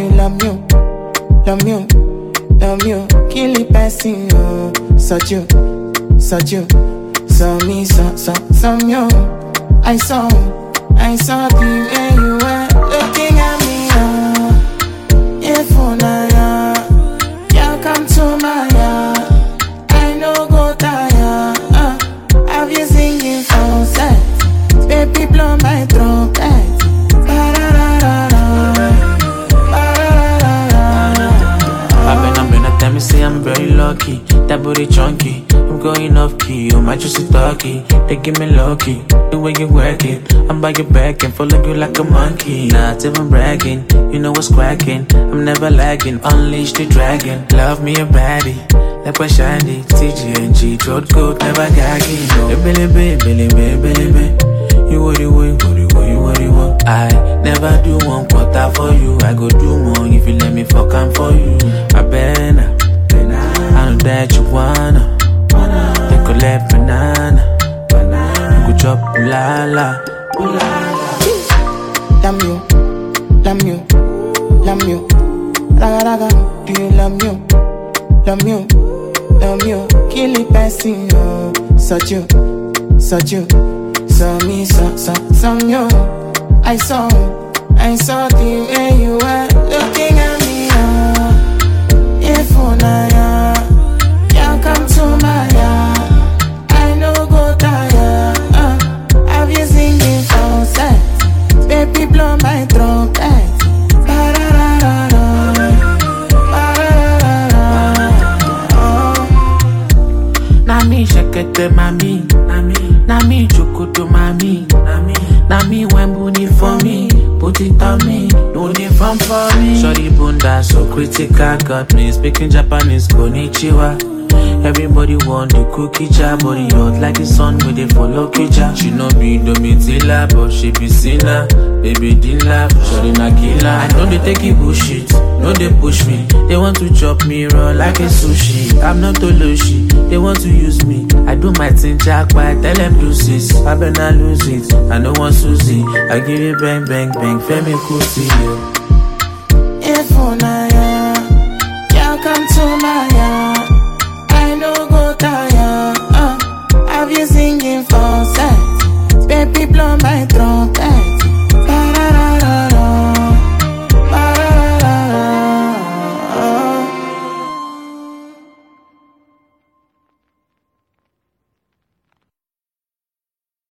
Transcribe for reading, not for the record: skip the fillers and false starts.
you love me? Love me, love me, kill the person, oh. Such you, so me, so you. I saw the way you were looking at me, oh. If you come to my yard, I know go tired, have you singing falsetto, baby blow my trumpet. Let me say I'm very lucky, that booty chunky. I'm going off key, oh my juicy talkie. They give me lucky, the way you work it. I'm by your back and follow you like a monkey. Not even bragging, you know what's cracking. I'm never lagging, unleash the dragon. Love me a baddie, like we're shiny. TGNG, throat coat, never gagging. No. Baby, you what you want. I never do 1 quarter for you. I go do more if you let me fuck am for you. I better, I know that you wanna. They collect banana. You go chop ulala. Love you, raga, do you love me? Love you, kill the person, oh. Such you, so me, so you. I saw the way you were looking at me, oh. If you come to my yard, I know go tired, have you singing falsetto, baby blow my trumpet. Na me shekete mami, na me chokoto mami, na me when booty for me, put it on me, no need fun for me. Shorty bunda so critical, got me speaking Japanese, konnichiwa. Everybody want the cookie jar, body hot like the sun with the follow kitchen. She no be Domitila, but she be sinner. Baby Dilla, shorty na killer. I know they take it bullshit, no they push me. They want to chop me raw like a sushi. I'm not Toloshi, they want to use me. I do my thing jackpot, tell them deuces. I better lose it, I don't want Susie. I give you bang, bang, bang, Femi Kuti, yeah.